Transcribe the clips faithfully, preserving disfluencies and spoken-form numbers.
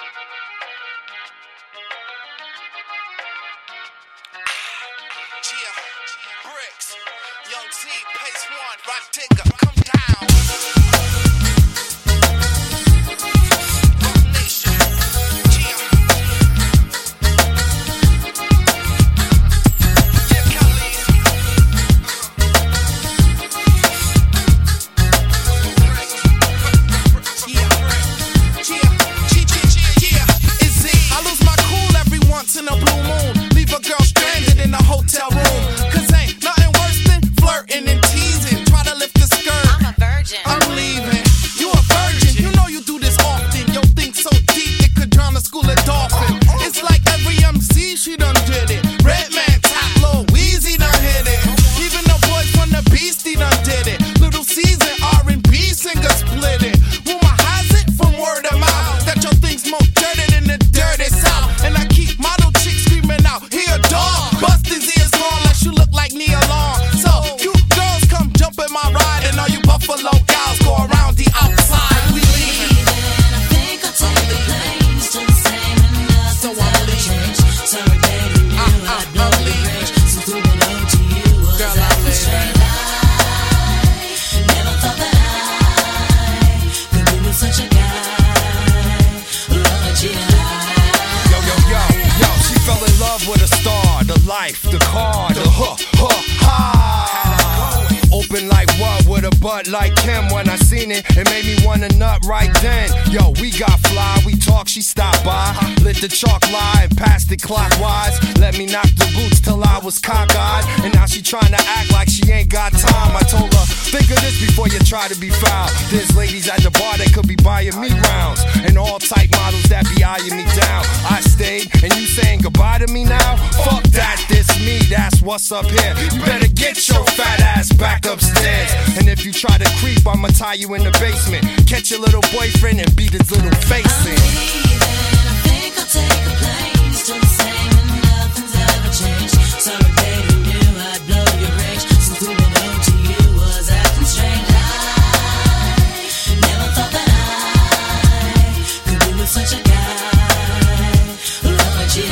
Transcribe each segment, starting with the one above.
Bricks, Young Z, Pace One, Rock Digger, come down. Nation, yeah. Yeah, Khalid. Yeah, yeah, yeah, it's Z. I lose my cool every once in a blue moon. Leave a girl stranded in a hotel room. Cause ain't nothing worse than flirting and teasing. Try to lift the skirt. I'm a virgin. I'm leaving. You a virgin. You know you do this often. Yo, think so deep it could drown a school of dolphins. It's like every M C, she done did it. Redman, Top Low, Weezy done hit it. Even the boys from the Beastie done did it. Little Season R and B singer split it. Rumor has it from word of mouth that your thing's more dirty than the dirty south. And I keep model chicks screaming out, here dog, bust his ears long unless you look like Nia Long. So you girls come jump in my ride, and all you Buffalo gals go around the outside. We leaving. I think I'll take the planes to the same and nothing's So I'm ever leaving. changed. Sorry, baby, you Uh, uh, I'd blow I'm your leaving. range. Since we've been owed to you was Girl, that I'm the leaving. straight lie. Never thought that I could be with such a guy who loved you. Yo, yo, yo, yo, she fell in love with a star, the life, the car, the huh, huh, ha. Open like what, with a butt like Kim. When I seen it, it made me wanna nut right then. Yo, we got fly, we talk, she stopped by. Lit the chalk lie and passed it clockwise. Let me knock the boots till I was cockeyed. And now she trying to act like she ain't got time. I told her, think of this before you try to be foul. There's ladies at the bar that could be buying me rounds, and all type models that be eyeing me down. I stayed, and you saying goodbye to me now? Fuck that, this me, that's what's up here. You better get your fat ass back upstairs. And if you try to creep, I'ma tie you in the basement. Catch your little boyfriend and beat his little face I'm in. leaving. I think I'll take the planes to the same and nothing's ever changed. Sorry, baby, knew I'd blow your range. Since we've been owed to you was acting strange. I never thought that I could be with such a guy who loved you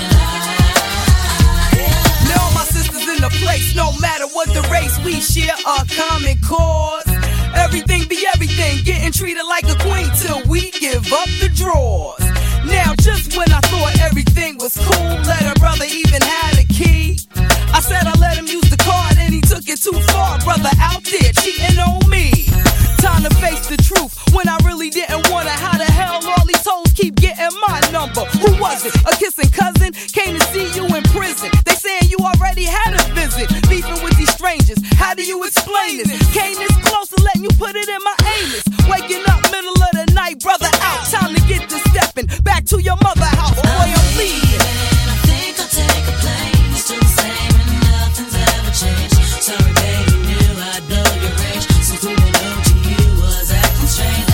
like. Now all my sisters in the place, no matter what the race, we share a common cause. Everything be everything, getting treated like a queen till we give up the drawers. Now just when I thought everything was cool, let her brother even had a key. I said I let him use the card and he took it too far. Brother out there cheating on me. Time to face the truth when I really didn't want it. How the hell all these hoes keep getting my number? Who was it? A kissing cousin? Came to see you in prison. They saying you already had a visit. Beefing with these strangers. How do you explain this? Came this close to letting you put it in my anus. Waking up middle of the night, brother out. Time to get to stepping back to your mother house. Boy, I'm leaving. I think I'll take a planes to the same and nothing's ever changed. Sorry, baby, knew I'd blow your range. Since we've been owed to you was acting strange.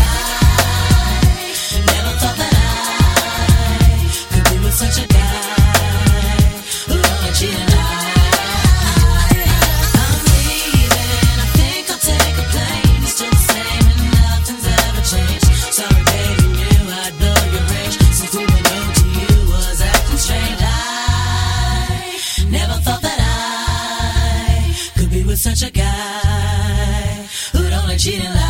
I never thought that I could be with such a guy who loved you like. I'm leaving. I think I'll take a planes to the same and nothing's ever changed. Sorry, baby, knew I'd blow your range. Since we've been owed to you was acting strange. I never thought that I could be with such a guy who'd only cheated like.